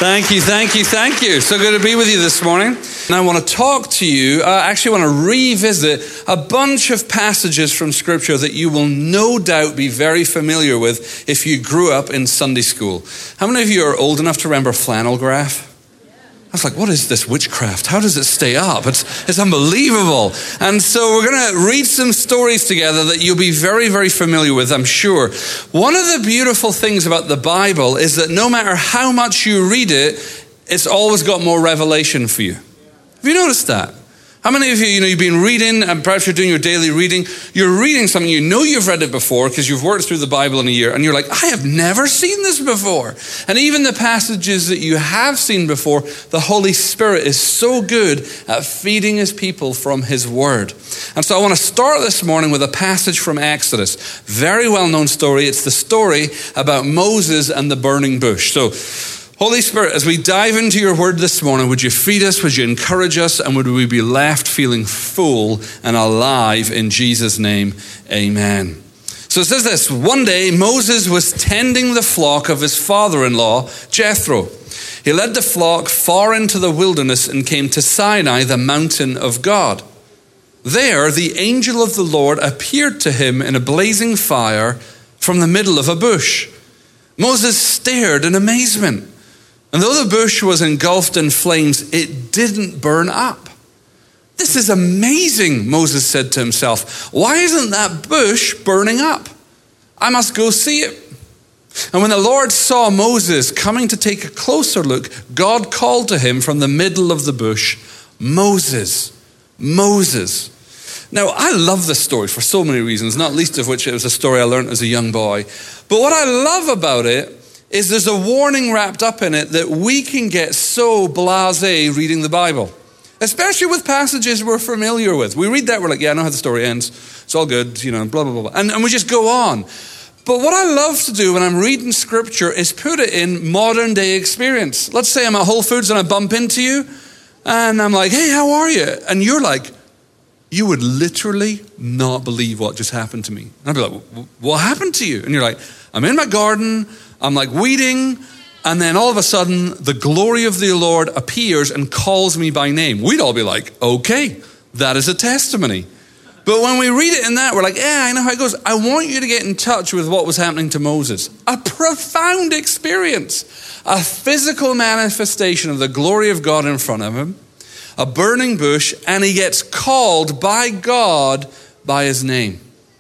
Thank you. So good to be with you this morning. And I want to talk to you, I actually want to revisit a bunch of passages from Scripture that you will no doubt be very familiar with if you grew up in Sunday school. How many of you are old enough to remember flannel graph? I was like, what is this witchcraft? How does it stay up? It's unbelievable. And so we're going to read some stories together that you'll be very, very familiar with, I'm sure. One of the beautiful things about the Bible is that no matter how much you read it, it's always got more revelation for you. Have you noticed that? How many of you, you've been reading, and perhaps you're doing your daily reading, you're reading something, you know you've read it before because you've worked through the Bible in a year, and you're like, I have never seen this before. And even the passages that you have seen before, the Holy Spirit is so good at feeding his people from his word. And so I want to start this morning with a passage from Exodus. Very well-known story. It's the story about Moses and the burning bush. So, Holy Spirit, as we dive into your word this morning, would you feed us, would you encourage us, and would we be left feeling full and alive in Jesus' name, amen. So it says this, one day Moses was tending the flock of his father-in-law, Jethro. He led the flock far into the wilderness and came to Sinai, the mountain of God. There, the angel of the Lord appeared to him in a blazing fire from the middle of a bush. Moses stared in amazement. And though the bush was engulfed in flames, it didn't burn up. This is amazing, Moses said to himself. Why isn't that bush burning up? I must go see it. And when the Lord saw Moses coming to take a closer look, God called to him from the middle of the bush, Moses, Moses. Now, I love this story for so many reasons, not least of which it was a story I learned as a young boy. But what I love about it is there's a warning wrapped up in it that we can get so blasé reading the Bible, especially with passages we're familiar with. We read that, we're like, yeah, I know how the story ends. It's all good, blah, blah, blah, blah. And we just go on. But what I love to do when I'm reading Scripture is put it in modern day experience. Let's say I'm at Whole Foods and I bump into you and I'm like, hey, how are you? And you're like, you would literally not believe what just happened to me. And I'd be like, what happened to you? And you're like, I'm in my garden, I'm like weeding, and then all of a sudden, the glory of the Lord appears and calls me by name. We'd all be like, okay, that is a testimony. But when we read it in that, we're like, yeah, I know how it goes. I want you to get in touch with what was happening to Moses. A profound experience, a physical manifestation of the glory of God in front of him, a burning bush, and he gets called by God by his name.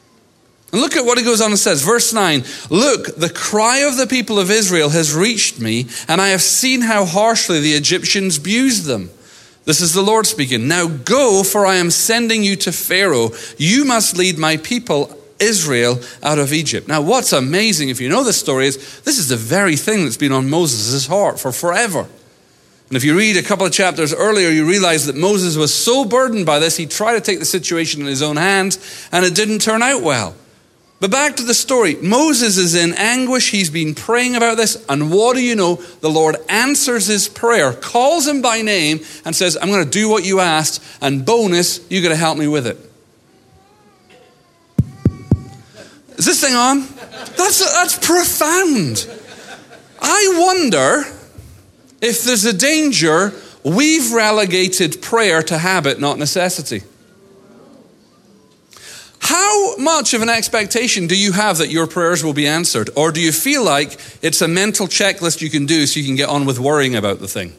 And look at what he goes on and says, verse 9, look, the cry of the people of Israel has reached me, and I have seen how harshly the Egyptians abused them. This is the Lord speaking. Now go, for I am sending you to Pharaoh. You must lead my people Israel out of Egypt. Now what's amazing, if you know this story, is this is the very thing that's been on Moses' heart for forever. And if you read a couple of chapters earlier, you realize that Moses was so burdened by this, he tried to take the situation in his own hands, and it didn't turn out well. But back to the story. Moses is in anguish. He's been praying about this. And what do you know? The Lord answers his prayer, calls him by name, and says, I'm going to do what you asked. And bonus, you got to help me with it. Is this thing on? That's profound. I wonder if there's a danger we've relegated prayer to habit, not necessity. How much of an expectation do you have that your prayers will be answered? Or do you feel like it's a mental checklist you can do so you can get on with worrying about the thing?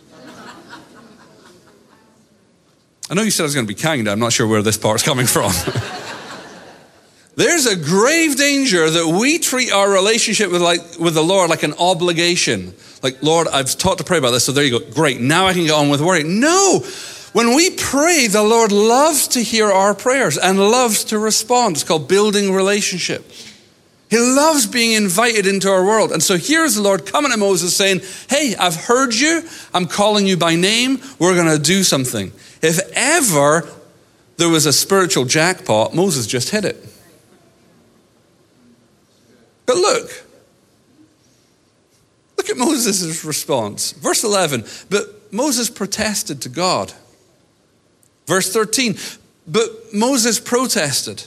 I know you said I was going to be kind. I'm not sure where this part's coming from. There's a grave danger that we treat our relationship with the Lord like an obligation. Like, Lord, I've taught to pray about this, so there you go. Great, now I can get on with worrying. No! When we pray, the Lord loves to hear our prayers and loves to respond. It's called building relationship. He loves being invited into our world. And so here's the Lord coming to Moses saying, hey, I've heard you. I'm calling you by name. We're going to do something. If ever there was a spiritual jackpot, Moses just hit it. But look at Moses' response. Verse 11, but Moses protested to God. Verse 13, but Moses protested.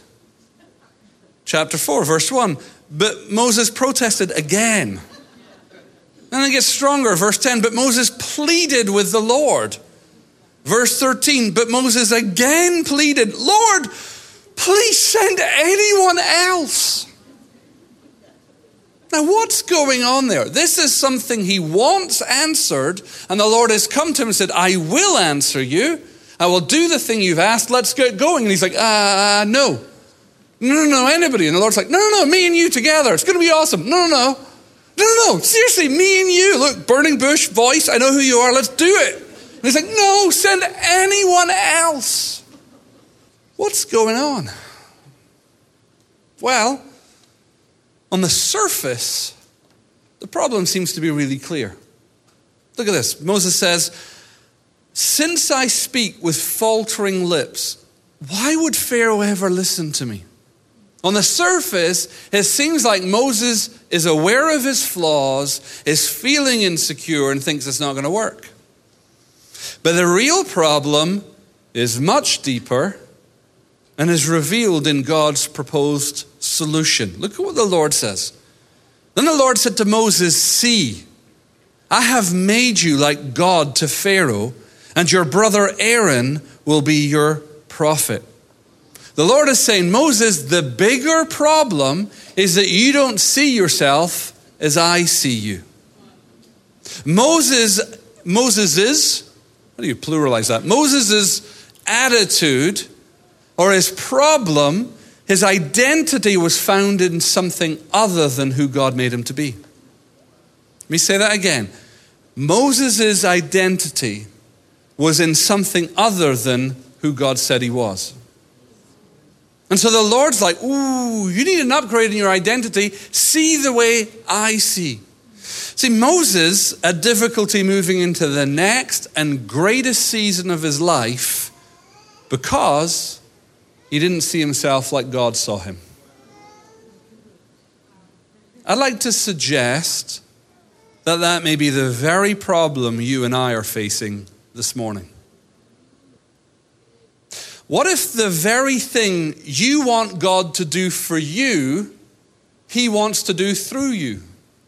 Chapter 4, verse 1, but Moses protested again. And it gets stronger. Verse 10, but Moses pleaded with the Lord. Verse 13, but Moses again pleaded, Lord, please send anyone else. Now what's going on there? This is something he wants answered, and the Lord has come to him and said, I will answer you. I will do the thing you've asked. Let's get going. And he's like, no. No, anybody. And the Lord's like, no, me and you together. It's going to be awesome. No. Seriously, me and you. Look, burning bush voice. I know who you are. Let's do it. And he's like, no, send anyone else. What's going on? Well, on the surface, the problem seems to be really clear. Look at this. Moses says, since I speak with faltering lips, why would Pharaoh ever listen to me? On the surface, it seems like Moses is aware of his flaws, is feeling insecure, and thinks it's not going to work. But the real problem is much deeper and is revealed in God's proposed solution. Look at what the Lord says. Then the Lord said to Moses, see, I have made you like God to Pharaoh, and your brother Aaron will be your prophet. The Lord is saying, Moses, the bigger problem is that you don't see yourself as I see you. Moses's, how do you pluralize that? Moses's attitude or his problem, his identity was found in something other than who God made him to be. Let me say that again. Moses's identity was in something other than who God said he was. And so the Lord's like, ooh, you need an upgrade in your identity. See the way I see. See, Moses had difficulty moving into the next and greatest season of his life because he didn't see himself like God saw him. I'd like to suggest that may be the very problem you and I are facing this morning. What if the very thing you want God to do for you, he wants to do through you?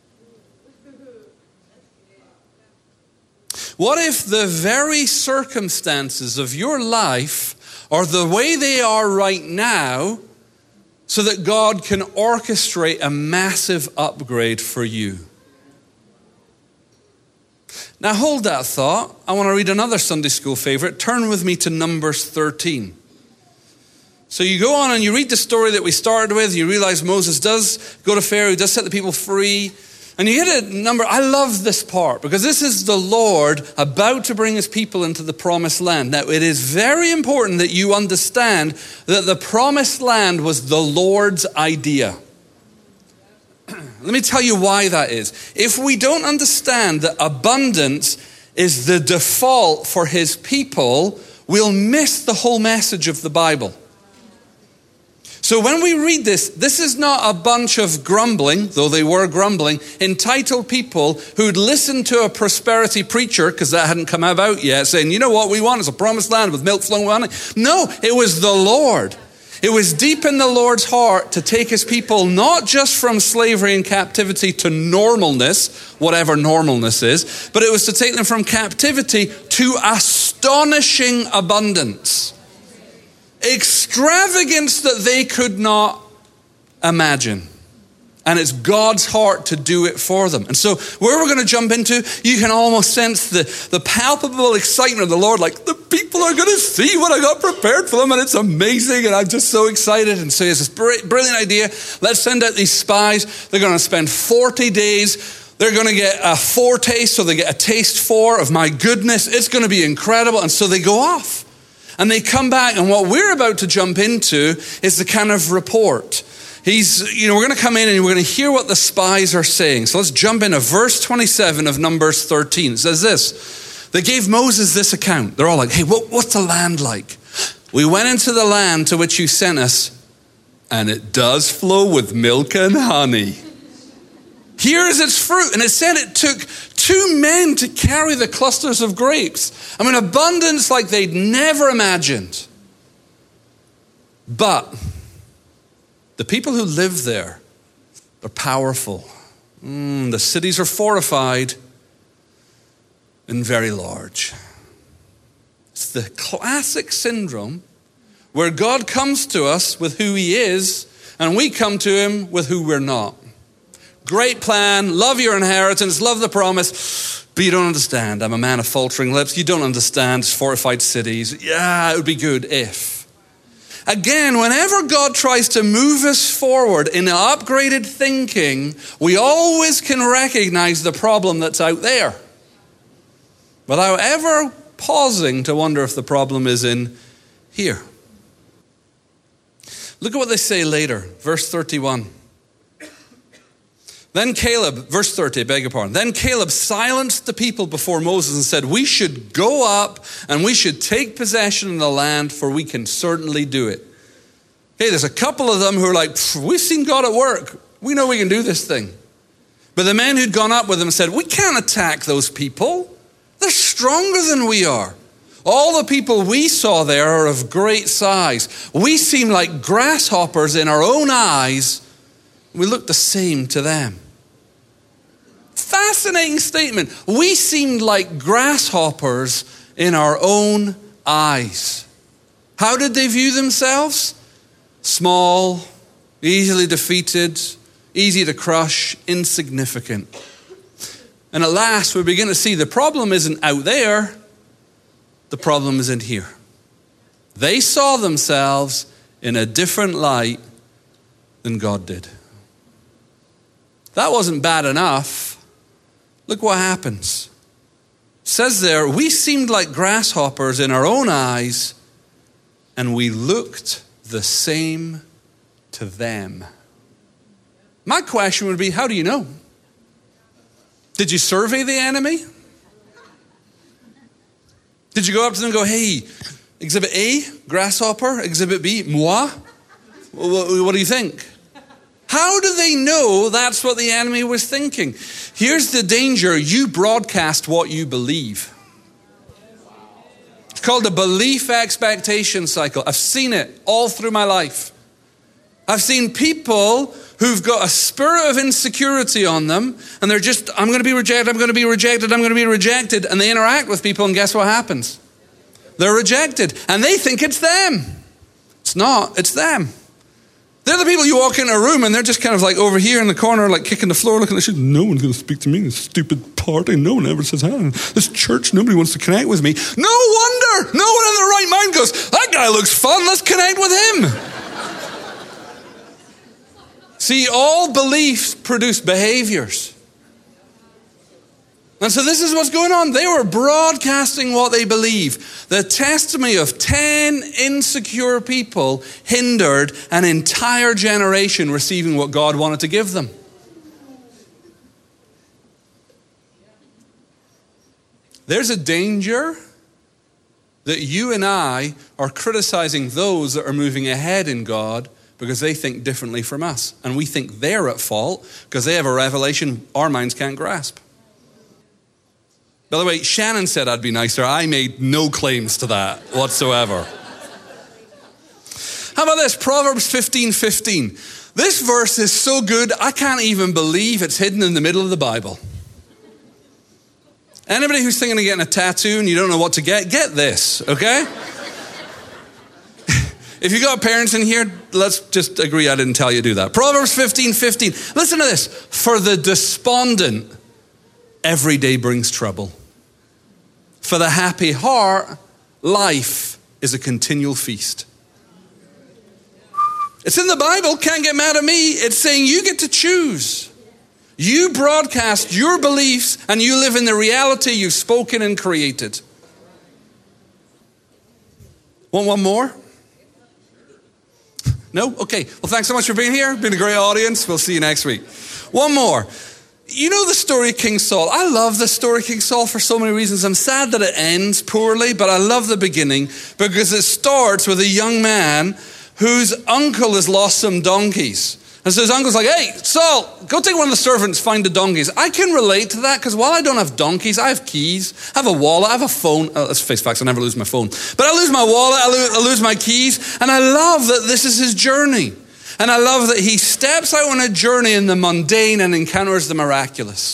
What if the very circumstances of your life are the way they are right now so that God can orchestrate a massive upgrade for you? Now hold that thought. I want to read another Sunday school favorite. Turn with me to Numbers 13. So you go on and you read the story that we started with. You realize Moses does go to Pharaoh, he does set the people free. And you get a number. I love this part because this is the Lord about to bring his people into the promised land. Now it is very important that you understand that the promised land was the Lord's idea. Let me tell you why that is. If we don't understand that abundance is the default for his people, we'll miss the whole message of the Bible. So when we read this is not a bunch of grumbling, though they were grumbling, entitled people who'd listened to a prosperity preacher, because that hadn't come about yet, saying, you know what we want is a promised land with milk flowing with honey. No, it was the Lord. It was deep in the Lord's heart to take his people not just from slavery and captivity to normalness, whatever normalness is, but it was to take them from captivity to astonishing abundance. Extravagance that they could not imagine. And it's God's heart to do it for them. And so where we're going to jump into, you can almost sense the palpable excitement of the Lord, like the people are going to see what I got prepared for them and it's amazing and I'm just so excited. And so he has this brilliant idea. Let's send out these spies. They're going to spend 40 days. They're going to get a foretaste, so they get a taste of my goodness. It's going to be incredible. And so they go off. And they come back, and what we're about to jump into is the kind of report. We're going to come in and we're going to hear what the spies are saying. So let's jump into verse 27 of Numbers 13. It says this: they gave Moses this account. They're all like, hey, what's the land like? We went into the land to which you sent us, and it does flow with milk and honey. Here is its fruit. And it said it took 2 men to carry the clusters of grapes. I mean, abundance like they'd never imagined. But the people who live there, they're powerful. The cities are fortified and very large. It's the classic syndrome where God comes to us with who he is, and we come to him with who we're not. Great plan, love your inheritance, love the promise, but you don't understand. I'm a man of faltering lips. You don't understand fortified cities. Yeah, it would be good if. Again, whenever God tries to move us forward in upgraded thinking, we always can recognize the problem that's out there, without ever pausing to wonder if the problem is in here. Look at what they say later, verse 31. Then Caleb, verse 30, beg your pardon. Then Caleb silenced the people before Moses and said, we should go up and we should take possession of the land, for we can certainly do it. Okay, there's a couple of them who are like, we've seen God at work. We know we can do this thing. But the men who'd gone up with him said, we can't attack those people. They're stronger than we are. All the people we saw there are of great size. We seem like grasshoppers in our own eyes. We look the same to them. Fascinating statement. We seemed like grasshoppers in our own eyes. How did they view themselves? Small, easily defeated, easy to crush, insignificant. And at last we begin to see the problem isn't out there. The problem is in here. They saw themselves in a different light than God did. That wasn't bad enough. Look what happens. It says there, we seemed like grasshoppers in our own eyes, and we looked the same to them. My question would be, how do you know? Did you survey the enemy? Did you go up to them and go, hey, exhibit A, grasshopper, exhibit B, moi? What do you think? How do they know that's what the enemy was thinking? Here's the danger. You broadcast what you believe. It's called the belief expectation cycle. I've seen it all through my life. I've seen people who've got a spirit of insecurity on them, and they're just, I'm going to be rejected, I'm going to be rejected, I'm going to be rejected. And they interact with people, and guess what happens? They're rejected. And they think it's them. It's not, it's them. They're the people you walk in a room and they're just kind of like over here in the corner, like kicking the floor, looking at you. No one's going to speak to me. This stupid party. No one ever says hi. This church, nobody wants to connect with me. No wonder. No one in their right mind goes, that guy looks fun. Let's connect with him. See, all beliefs produce behaviors. And so this is what's going on. They were broadcasting what they believe. The testimony of 10 insecure people hindered an entire generation receiving what God wanted to give them. There's a danger that you and I are criticizing those that are moving ahead in God because they think differently from us. And we think they're at fault because they have a revelation our minds can't grasp. By the way, Shannon said I'd be nicer. I made no claims to that whatsoever. How about this? Proverbs 15:15. This verse is so good, I can't even believe it's hidden in the middle of the Bible. Anybody who's thinking of getting a tattoo and you don't know what to get this, okay? If you got parents in here, let's just agree I didn't tell you to do that. Proverbs 15:15. Listen to this. For the despondent, every day brings trouble. For the happy heart, life is a continual feast. It's in the Bible, can't get mad at me. It's saying you get to choose. You broadcast your beliefs and you live in the reality you've spoken and created. Want one more? No? Okay. Well, thanks so much for being here. Been a great audience. We'll see you next week. One more. You know the story of King Saul. I love the story of King Saul for so many reasons. I'm sad that it ends poorly, but I love the beginning because it starts with a young man whose uncle has lost some donkeys. And so his uncle's like, hey, Saul, go take one of the servants, find the donkeys. I can relate to that because while I don't have donkeys, I have keys, I have a wallet, I have a phone. Oh, let's face facts, I never lose my phone. But I lose my wallet, I lose my keys. And I love that this is his journey. And I love that he steps out on a journey in the mundane and encounters the miraculous.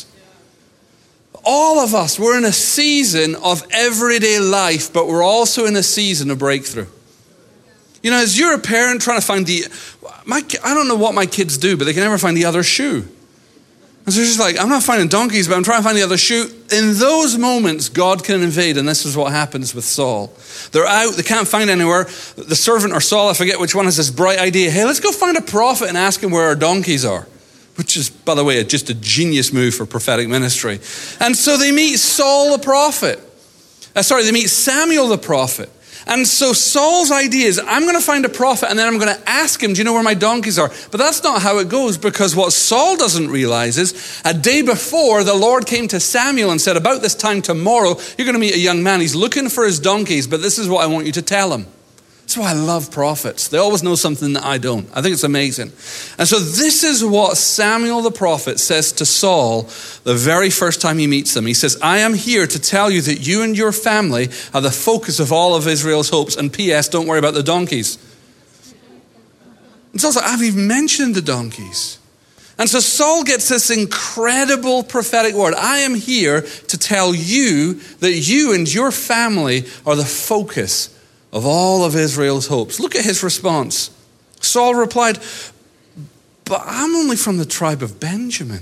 All of us, we're in a season of everyday life, but we're also in a season of breakthrough. You know, as you're a parent trying to find I don't know what my kids do, but they can never find the other shoe. And so it's just like, I'm not finding donkeys, but I'm trying to find the other shoe. In those moments, God can invade, and this is what happens with Saul. They're out, they can't find anywhere. The servant or Saul, I forget which one, has this bright idea. Hey, let's go find a prophet and ask him where our donkeys are. Which is, by the way, just a genius move for prophetic ministry. And so they meet Saul the prophet. They meet Samuel the prophet. And so Saul's idea is, I'm going to find a prophet and then I'm going to ask him, do you know where my donkeys are? But that's not how it goes, because what Saul doesn't realize is, a day before, the Lord came to Samuel and said, about this time tomorrow, you're going to meet a young man. He's looking for his donkeys, but this is what I want you to tell him. That's why I love prophets. They always know something that I don't. I think it's amazing. And so this is what Samuel the prophet says to Saul the very first time he meets him. He says, I am here to tell you that you and your family are the focus of all of Israel's hopes. And P.S., don't worry about the donkeys. And Saul's like, I've even mentioned the donkeys. And so Saul gets this incredible prophetic word. I am here to tell you that you and your family are the focus of all of Israel's hopes. Look at his response. Saul replied, but I'm only from the tribe of Benjamin,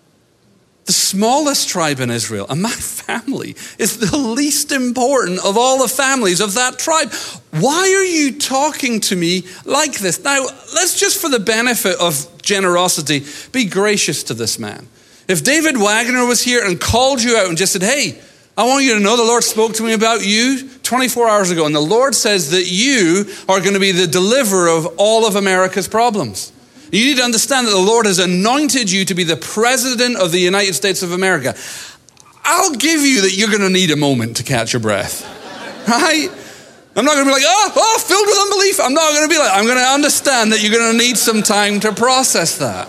the smallest tribe in Israel, and my family is the least important of all the families of that tribe. Why are you talking to me like this? Now, let's just, for the benefit of generosity, be gracious to this man. If David Wagner was here and called you out and just said, hey, I want you to know the Lord spoke to me about you 24 hours ago. And the Lord says that you are going to be the deliverer of all of America's problems. You need to understand that the Lord has anointed you to be the president of the United States of America. I'll give you that you're going to need a moment to catch your breath. Right? I'm not going to be like, filled with unbelief. I'm not going to be like, I'm going to understand that you're going to need some time to process that.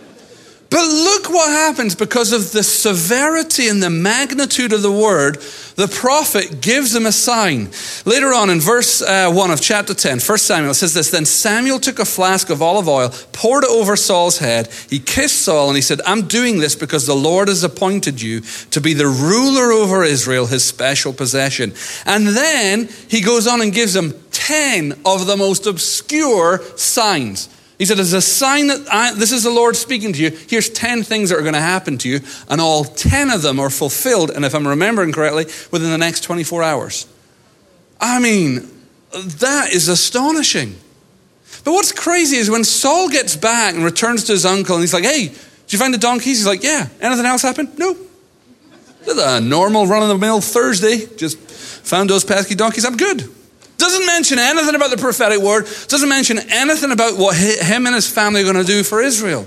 But look what happens because of the severity and the magnitude of the word. The prophet gives him a sign. Later on in verse 1 of chapter 10, 1 Samuel, it says this, then Samuel took a flask of olive oil, poured it over Saul's head. He kissed Saul and he said, I'm doing this because the Lord has appointed you to be the ruler over Israel, his special possession. And then he goes on and gives him 10 of the most obscure signs. He said, as a sign that this is the Lord speaking to you, here's 10 things that are going to happen to you, and all 10 of them are fulfilled, and if I'm remembering correctly, within the next 24 hours. I mean, that is astonishing. But what's crazy is when Saul gets back and returns to his uncle, and he's like, hey, did you find the donkeys? He's like, yeah. Anything else happen? No. This is a normal run-of-the-mill Thursday. Just found those pesky donkeys. I'm good. Doesn't mention anything about the prophetic word. Doesn't mention anything about what him and his family are going to do for Israel.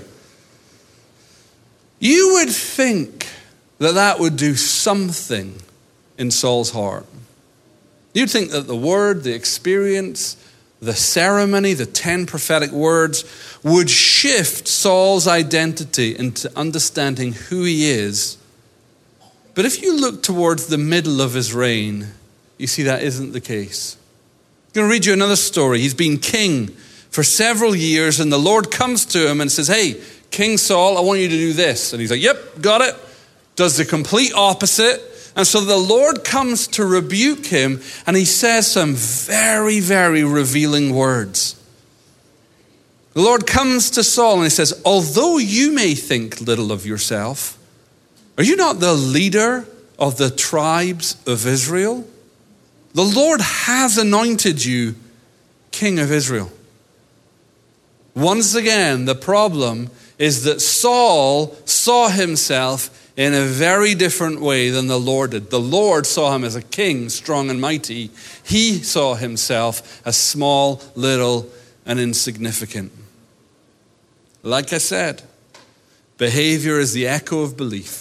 You would think that that would do something in Saul's heart. You'd think that the word, the experience, the ceremony, the 10 prophetic words would shift Saul's identity into understanding who he is. But if you look towards the middle of his reign, you see that isn't the case. I'm going to read you another story. He's been king for several years, and the Lord comes to him and says, hey, King Saul, I want you to do this. And he's like, yep, got it. Does the complete opposite. And so the Lord comes to rebuke him, and he says some very, very revealing words. The Lord comes to Saul and he says, although you may think little of yourself, are you not the leader of the tribes of Israel? The Lord has anointed you king of Israel. Once again, the problem is that Saul saw himself in a very different way than the Lord did. The Lord saw him as a king, strong and mighty. He saw himself as small, little, and insignificant. Like I said, behavior is the echo of belief.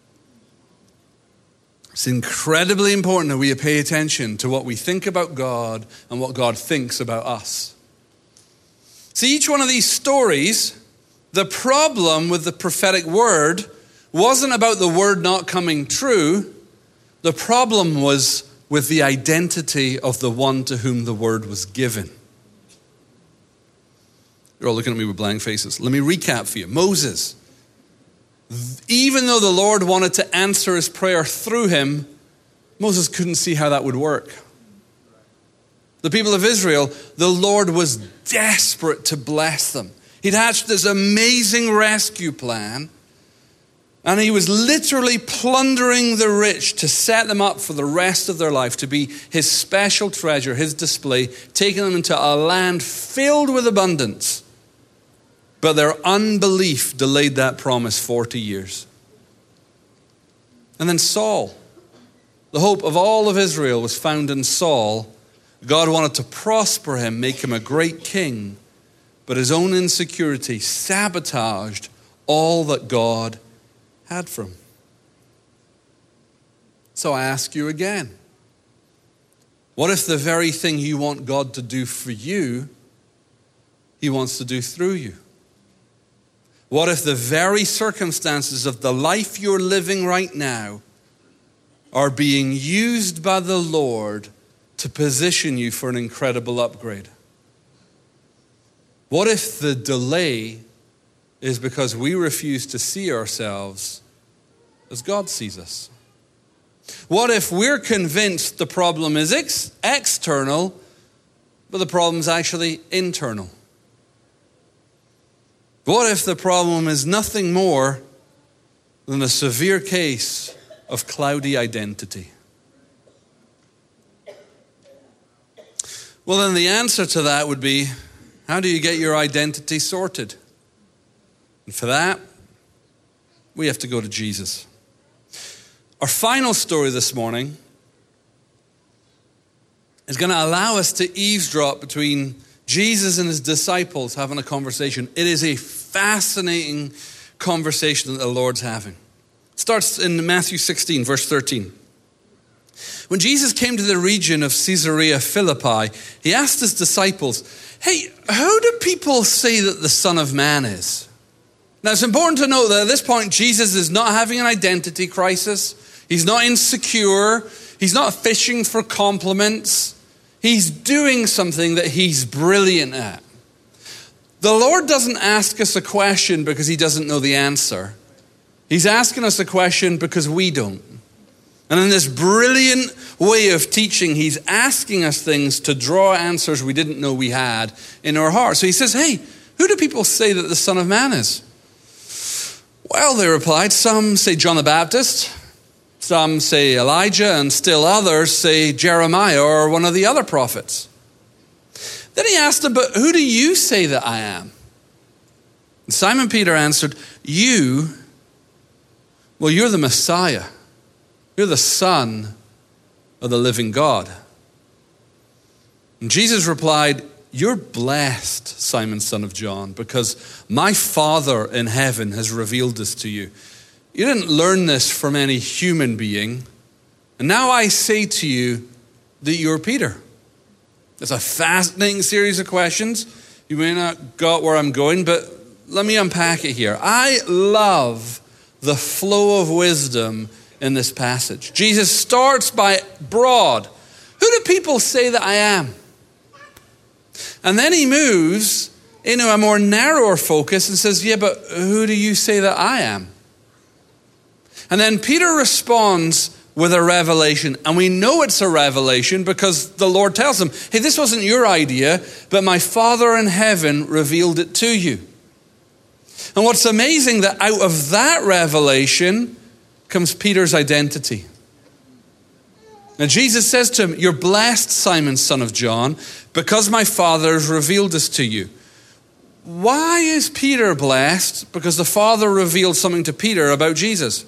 It's incredibly important that we pay attention to what we think about God and what God thinks about us. See, each one of these stories, the problem with the prophetic word wasn't about the word not coming true. The problem was with the identity of the one to whom the word was given. You're all looking at me with blank faces. Let me recap for you. Moses, even though the Lord wanted to answer his prayer through him, Moses couldn't see how that would work. The people of Israel, the Lord was desperate to bless them. He'd hatched this amazing rescue plan, and he was literally plundering the rich to set them up for the rest of their life, to be his special treasure, his display, taking them into a land filled with abundance. But their unbelief delayed that promise 40 years. And then Saul, the hope of all of Israel was found in Saul. God wanted to prosper him, make him a great king, but his own insecurity sabotaged all that God had for him. So I ask you again, what if the very thing you want God to do for you, he wants to do through you? What if the very circumstances of the life you're living right now are being used by the Lord to position you for an incredible upgrade? What if the delay is because we refuse to see ourselves as God sees us? What if we're convinced the problem is external, but the problem's actually internal? What if the problem is nothing more than a severe case of cloudy identity? Well, then the answer to that would be, how do you get your identity sorted? And for that, we have to go to Jesus. Our final story this morning is going to allow us to eavesdrop between Jesus and his disciples having a conversation. It is a fascinating conversation that the Lord's having. It starts in Matthew 16, verse 13. When Jesus came to the region of Caesarea Philippi, he asked his disciples, hey, who do people say that the Son of Man is? Now, it's important to note that at this point, Jesus is not having an identity crisis. He's not insecure. He's not fishing for compliments. He's doing something that he's brilliant at. The Lord doesn't ask us a question because he doesn't know the answer. He's asking us a question because we don't. And in this brilliant way of teaching, he's asking us things to draw answers we didn't know we had in our hearts. So he says, hey, who do people say that the Son of Man is? Well, they replied, some say John the Baptist, some say Elijah, and still others say Jeremiah or one of the other prophets. Then he asked them, but who do you say that I am? And Simon Peter answered, you're the Messiah. You're the Son of the living God. And Jesus replied, you're blessed, Simon, son of John, because my Father in heaven has revealed this to you. You didn't learn this from any human being. And now I say to you that you're Peter. It's a fascinating series of questions. You may not got where I'm going, but let me unpack it here. I love the flow of wisdom in this passage. Jesus starts by broad. Who do people say that I am? And then he moves into a more narrower focus and says, yeah, but who do you say that I am? And then Peter responds with a revelation. And we know it's a revelation because the Lord tells him, hey, this wasn't your idea, but my Father in heaven revealed it to you. And what's amazing, that out of that revelation comes Peter's identity. Now Jesus says to him, you're blessed, Simon, son of John, because my Father has revealed this to you. Why is Peter blessed? Because the Father revealed something to Peter about Jesus.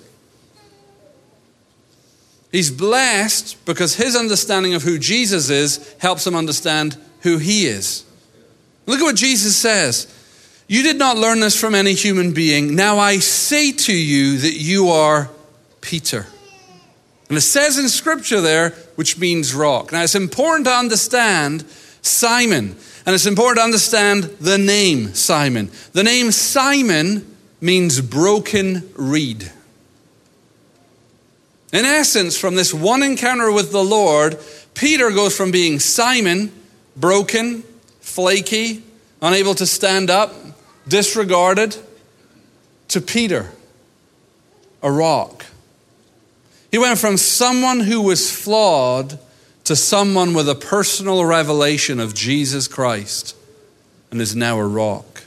He's blessed because his understanding of who Jesus is helps him understand who he is. Look at what Jesus says. You did not learn this from any human being. Now I say to you that you are Peter. And it says in scripture there, which means rock. Now it's important to understand Simon. And it's important to understand the name Simon. The name Simon means broken reed. In essence, from this one encounter with the Lord, Peter goes from being Simon, broken, flaky, unable to stand up, disregarded, to Peter, a rock. He went from someone who was flawed to someone with a personal revelation of Jesus Christ and is now a rock.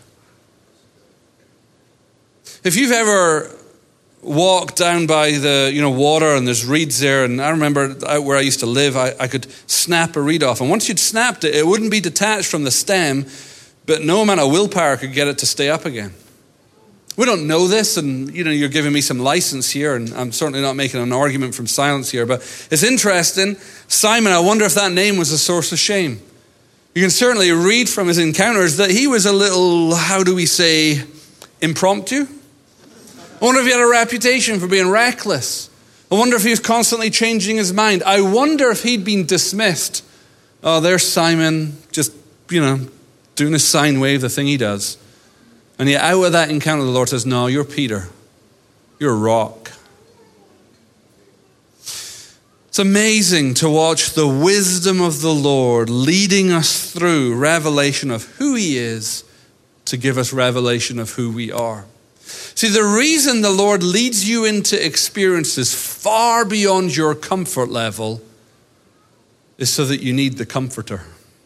If you've ever walked down by the water and there's reeds there, and I remember out where I used to live, I could snap a reed off. And once you'd snapped it, it wouldn't be detached from the stem, but no amount of willpower could get it to stay up again. We don't know this, and you're giving me some license here, and I'm certainly not making an argument from silence here, but it's interesting. Simon, I wonder if that name was a source of shame. You can certainly read from his encounters that he was a little, how do we say, impromptu. I wonder if he had a reputation for being reckless. I wonder if he was constantly changing his mind. I wonder if he'd been dismissed. Oh, there's Simon, just, doing a sine wave, the thing he does. And yet out of that encounter, the Lord says, no, you're Peter. You're a rock. It's amazing to watch the wisdom of the Lord leading us through revelation of who he is to give us revelation of who we are. See, the reason the Lord leads you into experiences far beyond your comfort level is so that you need the comforter.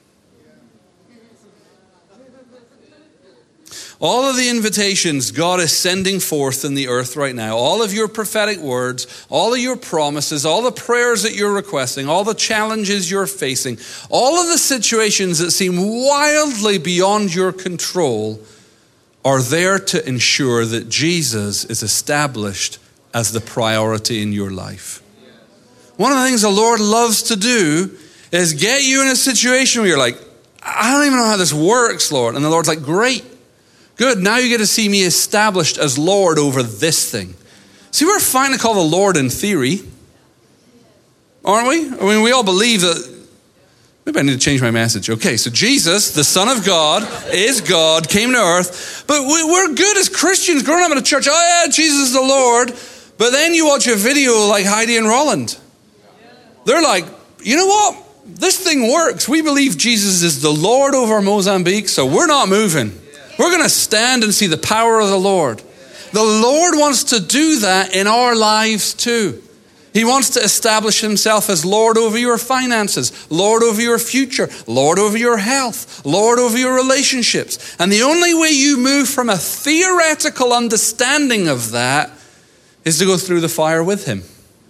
All of the invitations God is sending forth in the earth right now, all of your prophetic words, all of your promises, all the prayers that you're requesting, all the challenges you're facing, all of the situations that seem wildly beyond your control are there to ensure that Jesus is established as the priority in your life. One of the things the Lord loves to do is get you in a situation where you're like, I don't even know how this works, Lord. And the Lord's like, great. Good, now you get to see me established as Lord over this thing. See, we're fine to call the Lord in theory, aren't we? I mean, we all believe that. Maybe I need to change my message. Okay, so Jesus, the Son of God, is God, came to earth. But we're good as Christians growing up in a church. Oh yeah, Jesus is the Lord. But then you watch a video like Heidi and Roland. They're like, you know what? This thing works. We believe Jesus is the Lord over Mozambique, so we're not moving. We're going to stand and see the power of the Lord. The Lord wants to do that in our lives too. He wants to establish himself as Lord over your finances, Lord over your future, Lord over your health, Lord over your relationships. And the only way you move from a theoretical understanding of that is to go through the fire with him.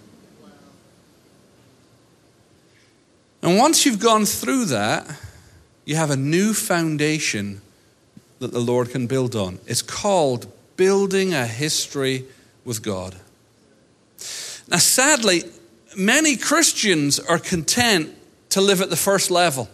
And once you've gone through that, you have a new foundation that the Lord can build on. It's called building a history with God. Now, sadly, many Christians are content to live at the first level.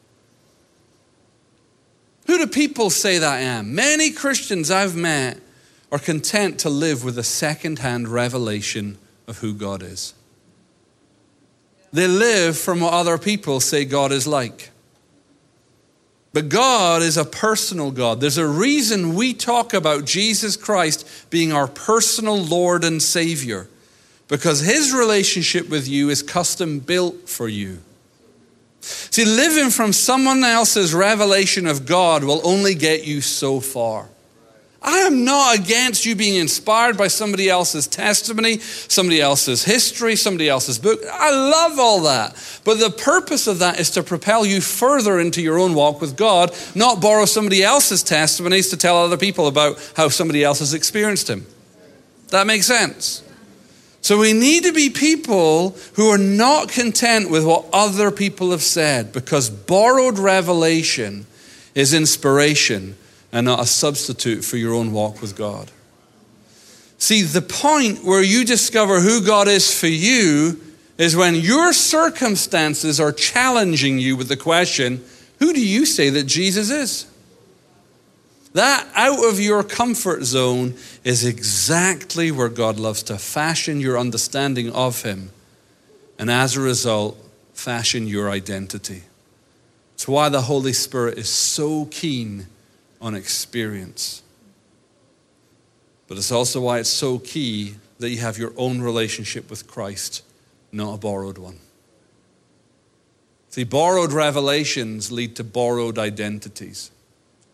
Who do people say that I am? Many Christians I've met are content to live with a second-hand revelation of who God is. They live from what other people say God is like. But God is a personal God. There's a reason we talk about Jesus Christ being our personal Lord and Savior. Because his relationship with you is custom built for you. See, living from someone else's revelation of God will only get you so far. I am not against you being inspired by somebody else's testimony, somebody else's history, somebody else's book. I love all that. But the purpose of that is to propel you further into your own walk with God, not borrow somebody else's testimonies to tell other people about how somebody else has experienced him. That makes sense? So we need to be people who are not content with what other people have said, because borrowed revelation is inspiration and not a substitute for your own walk with God. See, the point where you discover who God is for you is when your circumstances are challenging you with the question, who do you say that Jesus is? That out of your comfort zone is exactly where God loves to fashion your understanding of him, and as a result, fashion your identity. It's why the Holy Spirit is so keen on experience. But it's also why it's so key that you have your own relationship with Christ, not a borrowed one. See, borrowed revelations lead to borrowed identities.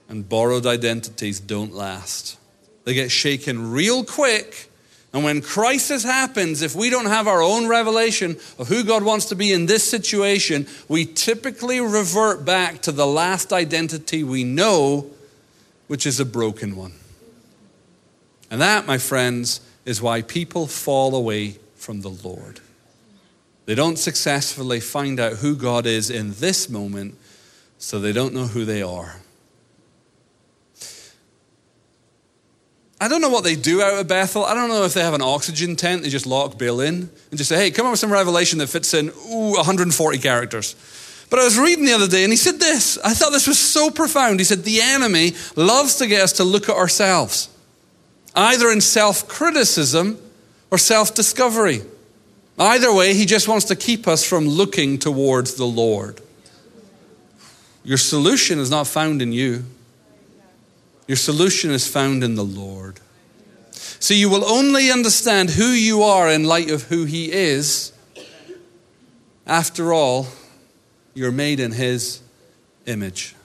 And borrowed identities don't last. They get shaken real quick. And when crisis happens, if we don't have our own revelation of who God wants to be in this situation, we typically revert back to the last identity we know, which is a broken one. And that, my friends, is why people fall away from the Lord. They don't successfully find out who God is in this moment, so they don't know who they are. I don't know what they do out of Bethel. I don't know if they have an oxygen tent. They just lock Bill in and just say, hey, come up with some revelation that fits in 140 characters. But I was reading the other day and he said this. I thought this was so profound. He said, the enemy loves to get us to look at ourselves, either in self-criticism or self-discovery. Either way, he just wants to keep us from looking towards the Lord. Your solution is not found in you. Your solution is found in the Lord. So you will only understand who you are in light of who he is. After all, you're made in his image.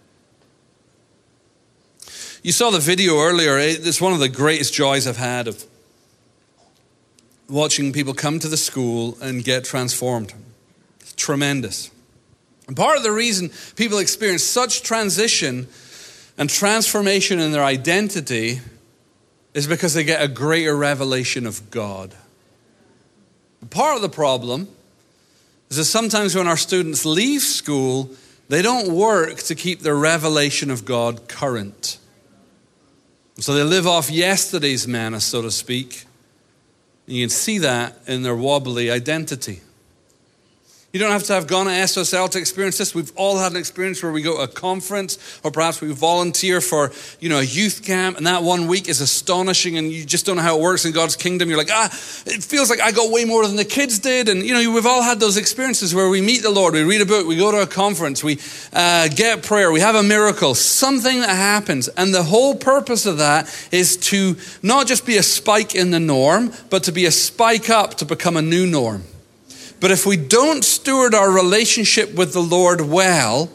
You saw the video earlier. It's one of the greatest joys I've had of watching people come to the school and get transformed. It's tremendous. And part of the reason people experience such transition and transformation in their identity is because they get a greater revelation of God. Part of the problem is that sometimes when our students leave school, they don't work to keep their revelation of God current. So they live off yesterday's manna, so to speak. And you can see that in their wobbly identity. You don't have to have gone to SSL to experience this. We've all had an experience where we go to a conference or perhaps we volunteer for, a youth camp, and that 1 week is astonishing and you just don't know how it works in God's kingdom. You're like, it feels like I got way more than the kids did. And, we've all had those experiences where we meet the Lord, we read a book, we go to a conference, we get prayer, we have a miracle, something that happens. And the whole purpose of that is to not just be a spike in the norm, but to be a spike up to become a new norm. But if we don't steward our relationship with the Lord well,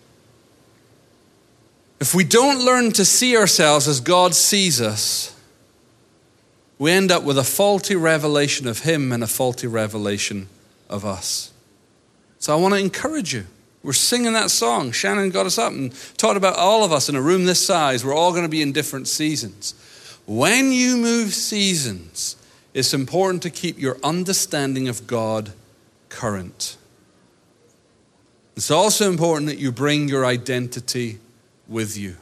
if we don't learn to see ourselves as God sees us, we end up with a faulty revelation of him and a faulty revelation of us. So I want to encourage you. We're singing that song. Shannon got us up and talked about all of us in a room this size. We're all going to be in different seasons. When you move seasons, it's important to keep your understanding of God current. It's also important that you bring your identity with you.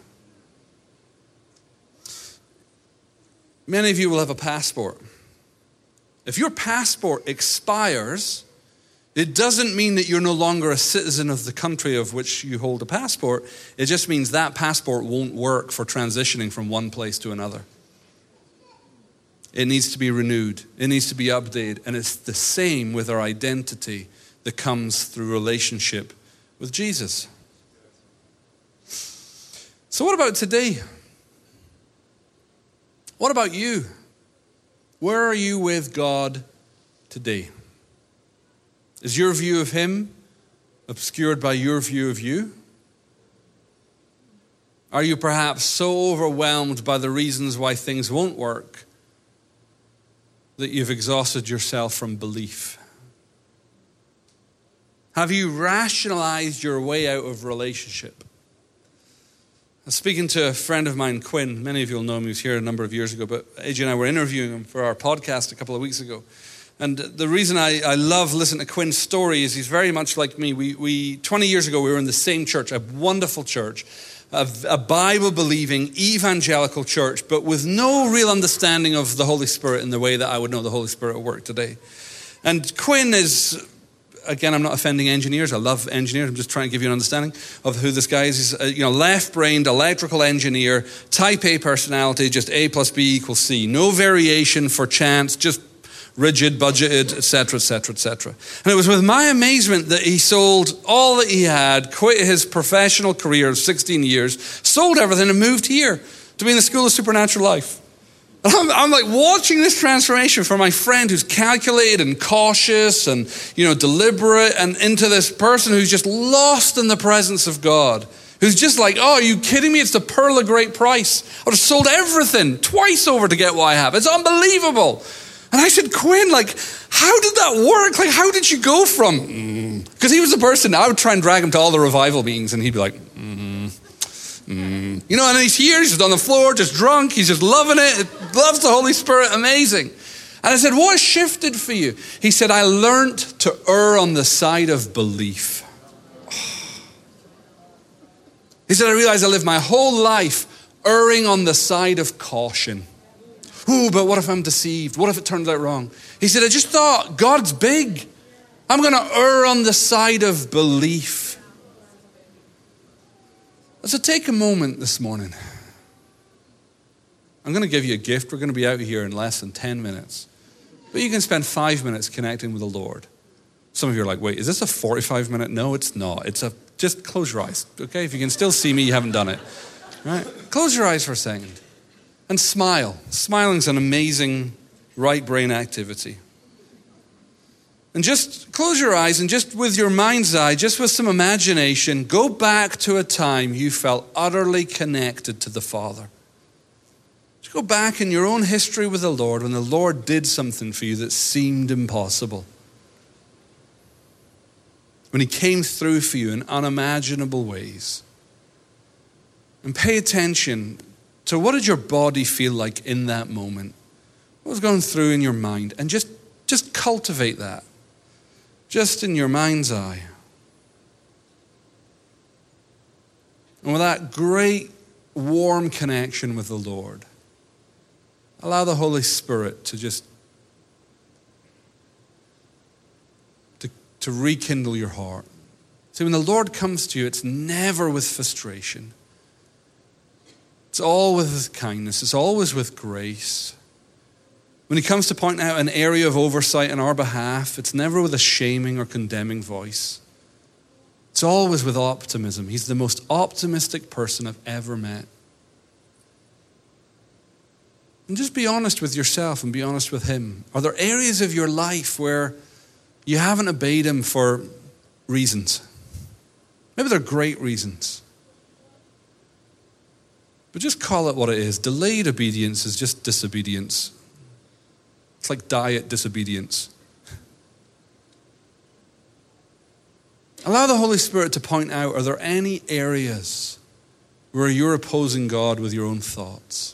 Many of you will have a passport. If your passport expires, it doesn't mean that you're no longer a citizen of the country of which you hold a passport. It just means that passport won't work for transitioning from one place to another. It needs to be renewed. It needs to be updated. And it's the same with our identity that comes through relationship with Jesus. So what about today? What about you? Where are you with God today? Is your view of him obscured by your view of you? Are you perhaps so overwhelmed by the reasons why things won't work that you've exhausted yourself from belief? Have you rationalized your way out of relationship? I was speaking to a friend of mine, Quinn. Many of you will know him. He was here a number of years ago, but AJ and I were interviewing him for our podcast a couple of weeks ago. And the reason I love listening to Quinn's story is he's very much like me. We 20 years ago, we were in the same church, a wonderful church, a Bible-believing evangelical church, but with no real understanding of the Holy Spirit in the way that I would know the Holy Spirit at work today. And Quinn is, again, I'm not offending engineers. I love engineers. I'm just trying to give you an understanding of who this guy is. He's left-brained electrical engineer, type A personality, just A plus B equals C. No variation for chance, just rigid, budgeted, etc., etc., etc. And it was with my amazement that he sold all that he had, quit his professional career of 16 years, sold everything and moved here to be in the School of Supernatural Life. And I'm like watching this transformation from my friend who's calculated and cautious and, deliberate, and into this person who's just lost in the presence of God, who's just like, oh, are you kidding me? It's the pearl of great price. I would have sold everything twice over to get what I have. It's unbelievable. And I said, Quinn, like, how did that work? Like, how did you go from, because he was the person, I would try and drag him to all the revival meetings, and he'd be like, You know, and he's here, he's just on the floor, just drunk, he's just loving it, loves the Holy Spirit, amazing. And I said, what shifted for you? He said, I learned to err on the side of belief. He said, I realized I lived my whole life erring on the side of caution. Ooh, but what if I'm deceived? What if it turns out wrong? He said, I just thought, God's big. I'm going to err on the side of belief. So take a moment this morning. I'm going to give you a gift. We're going to be out here in less than 10 minutes. But you can spend 5 minutes connecting with the Lord. Some of you are like, wait, is this a 45-minute? No, it's not. Just close your eyes, okay? If you can still see me, you haven't done it. All right? Close your eyes for a second. And smile. Smiling's an amazing right brain activity. And just close your eyes and just with your mind's eye, just with some imagination, go back to a time you felt utterly connected to the Father. Just go back in your own history with the Lord when the Lord did something for you that seemed impossible. When he came through for you in unimaginable ways. And pay attention to what did your body feel like in that moment? What was going through in your mind? And just cultivate that. Just in your mind's eye. And with that great warm connection with the Lord, allow the Holy Spirit to just to rekindle your heart. See, when the Lord comes to you, it's never with frustration. It's all with kindness. It's always with grace. When he comes to point out an area of oversight on our behalf, it's never with a shaming or condemning voice. It's always with optimism. He's the most optimistic person I've ever met. And just be honest with yourself and be honest with him. Are there areas of your life where you haven't obeyed him for reasons? Maybe they're great reasons. But just call it what it is. Delayed obedience is just disobedience. It's like diet disobedience. Allow the Holy Spirit to point out, are there any areas where you're opposing God with your own thoughts?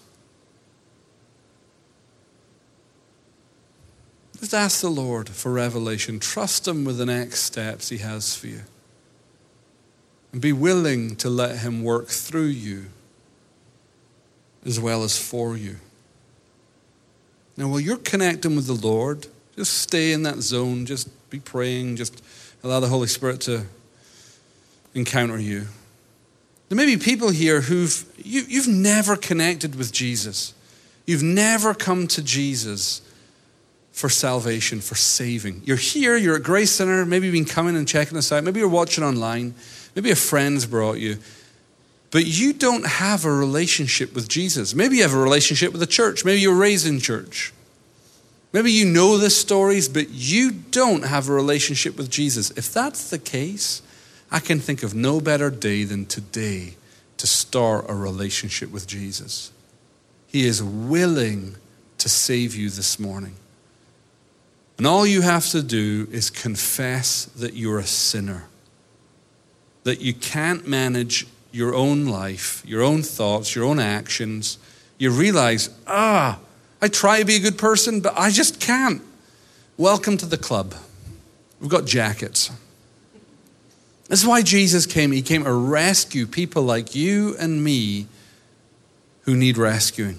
Just ask the Lord for revelation. Trust him with the next steps he has for you. And be willing to let him work through you as well as for you. Now, while you're connecting with the Lord, just stay in that zone. Just be praying. Just allow the Holy Spirit to encounter you. There may be people here you've never connected with Jesus. You've never come to Jesus for salvation, for saving. You're here, you're at Grace Center, maybe you've been coming and checking us out, maybe you're watching online, maybe a friend's brought you, but you don't have a relationship with Jesus. Maybe you have a relationship with the church, maybe you were raised in church. Maybe you know the stories, but you don't have a relationship with Jesus. If that's the case, I can think of no better day than today to start a relationship with Jesus. He is willing to save you this morning. And all you have to do is confess that you're a sinner, that you can't manage your own life, your own thoughts, your own actions. You realize, I try to be a good person, but I just can't. Welcome to the club. We've got jackets. This is why Jesus came. He came to rescue people like you and me who need rescuing.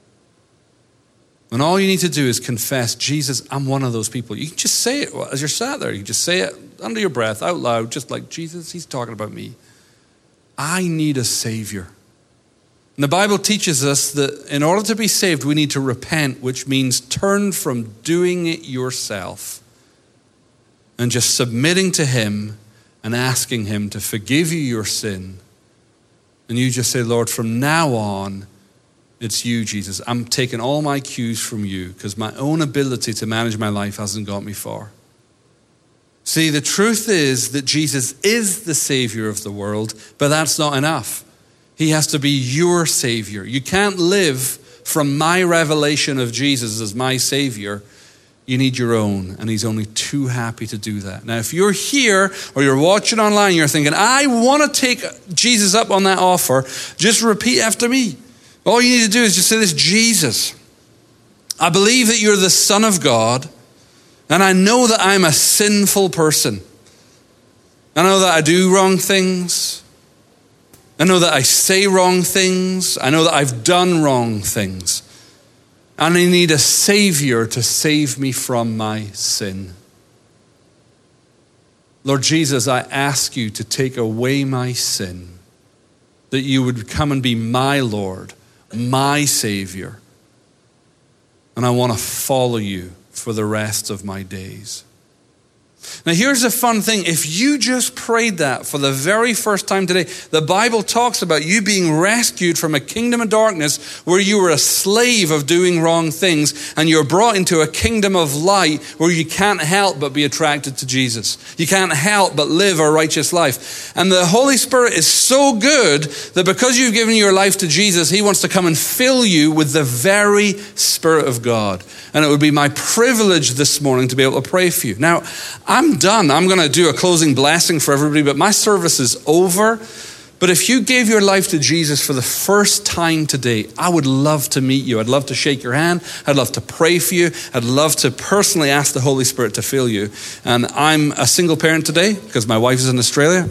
And all you need to do is confess, Jesus, I'm one of those people. You can just say it as you're sat there. You can just say it under your breath, out loud, just like, Jesus, he's talking about me. I need a Savior. And the Bible teaches us that in order to be saved, we need to repent, which means turn from doing it yourself and just submitting to him and asking him to forgive you your sin. And you just say, Lord, from now on, it's you, Jesus. I'm taking all my cues from you because my own ability to manage my life hasn't got me far. See, the truth is that Jesus is the Savior of the world, but that's not enough. He has to be your Savior. You can't live from my revelation of Jesus as my Savior. You need your own, and he's only too happy to do that. Now, if you're here or you're watching online, you're thinking, I want to take Jesus up on that offer, just repeat after me. All you need to do is just say this: Jesus, I believe that you're the Son of God, and I know that I'm a sinful person. I know that I do wrong things. I know that I say wrong things. I know that I've done wrong things. And I need a Savior to save me from my sin. Lord Jesus, I ask you to take away my sin, that you would come and be my Lord, my Savior. And I want to follow you for the rest of my days. Now here's a fun thing. If you just prayed that for the very first time today, the Bible talks about you being rescued from a kingdom of darkness where you were a slave of doing wrong things, and you're brought into a kingdom of light where you can't help but be attracted to Jesus. You can't help but live a righteous life. And the Holy Spirit is so good that because you've given your life to Jesus, he wants to come and fill you with the very Spirit of God. And it would be my privilege this morning to be able to pray for you. Now, I'm done. I'm going to do a closing blessing for everybody, but my service is over. But if you gave your life to Jesus for the first time today, I would love to meet you. I'd love to shake your hand. I'd love to pray for you. I'd love to personally ask the Holy Spirit to fill you. And I'm a single parent today because my wife is in Australia,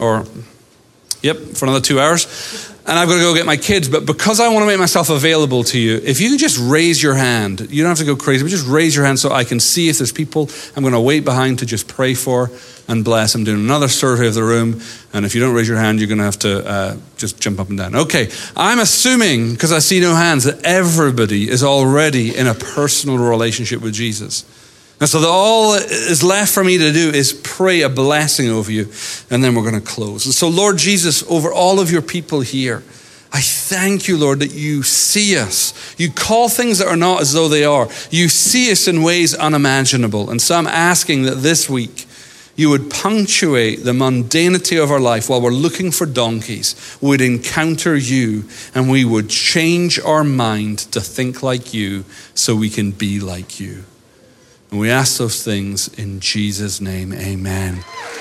for another 2 hours. And I've got to go get my kids. But because I want to make myself available to you, if you could just raise your hand, you don't have to go crazy, but just raise your hand so I can see if there's people I'm going to wait behind to just pray for and bless. I'm doing another survey of the room. And if you don't raise your hand, you're going to have to just jump up and down. Okay, I'm assuming, because I see no hands, that everybody is already in a personal relationship with Jesus. And so all that is left for me to do is pray a blessing over you, and then we're going to close. And so, Lord Jesus, over all of your people here, I thank you, Lord, that you see us. You call things that are not as though they are. You see us in ways unimaginable. And so I'm asking that this week you would punctuate the mundanity of our life while we're looking for donkeys. We'd encounter you, and we would change our mind to think like you so we can be like you. And we ask those things in Jesus' name, amen.